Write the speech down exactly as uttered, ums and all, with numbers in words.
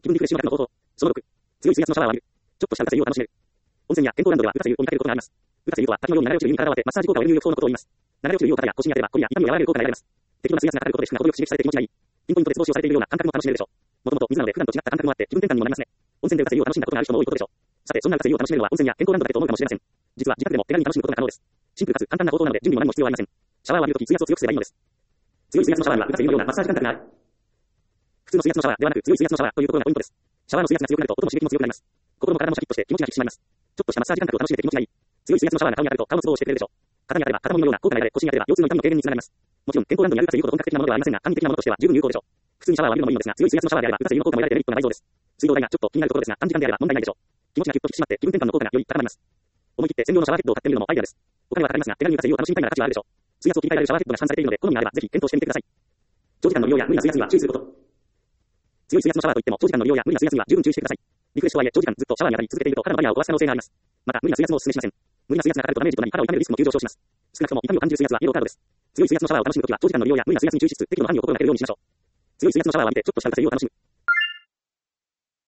気分リフレッシュの方法。そのろく、強い水圧のシャワーを浴びる。ちょっとした浮かせ湯を楽しめる。温泉や健康ランドでは浮かせ湯を見かけることがあります。浮かせ湯とは滝のように流れ落ちる湯に体を当てマッサージ効果を得る浴槽のことを言います。流れ落ちる湯を肩や腰に当てれば凝りや痛みを和らげる効果が得られます。適度な水圧がかかることで皮膚が程よく刺激されて気持ちがいい。ピンポイントでツボ使用されているような感覚も楽しめるでしょう。もともと水なので普段と違った感覚もあって気分転換にもなりますね。温泉で浮かせ湯を楽しんだことがある人も多いことでしょう。さて、そんな浮かせ湯を楽しめるのは温泉や健康ランドだけと思うかもしれません。実は自宅でも手軽に楽しむことが可能です。シンプルかつ簡単な方法なので準備も何も必要ありません。シャワーを浴びるとき水圧を強くすればいいのです。強い水圧のシャワーには浮かせ湯のようなマッサージ感覚がある。普通の水圧のシャワーではなく強い水圧のシャワーというところがポイントです。シャワーの水圧が強くなると音も刺激も強くなります。心も体もシャキッとして気持ちが引き締まります。ちょっとしたマッサージ感覚を楽しめて気持ちがいい。強い水圧のシャワーが顔に当たると顔のツボをしてくれるでしょう。肩に当てれば肩もみのような効果が得られ、腰に当てれば腰痛の痛みの軽減につながります。もちろん健康ランドにある浮かせ湯ほど本格的なものではありませんが、簡易的なものとしては十分有効でしょう。普通にシャワーを浴びるのもいいのですが、強い水圧のシャワーであれば浮かせ湯の効果も得られてメリットが倍増です。水道代がちょっと気になるところですが、短時間であれば問題ないでしょう。気持ちがぎゅっと引き締まって気分転換の効果がより高まります。思い切って専用のシャワーヘッドを買ってみるのもアイデアです。お金はかかりますが、手軽に浮かせ湯を楽しみたいなら価値はあるでしょう。水圧を切り替えられるシャワーヘッドが市販されているので、好みがあればぜひ検討してみてください。長時間の利用や無理な水圧には注意すること。強い水圧のシャワーといっても長時間の利用や無理な水圧には十分注意してください。リフレッシュとはいえ長時間ずっとシャワーに当たり続けていると肌のバリアを壊す可能性があります。また無理な水圧もお勧めしません。無理な水圧がかかるとダメージとなり肌を痛めるリスクも急上昇します。少なくとも痛みを感じる水圧はイエローカードです。強い水圧のシャワーを楽しむときは長時間の利用や無理な水圧に注意しつつ適度な範囲を心がけるようにしましょう。強い水圧のシャワーを浴びてちょっとした浮かせ湯を楽しむ。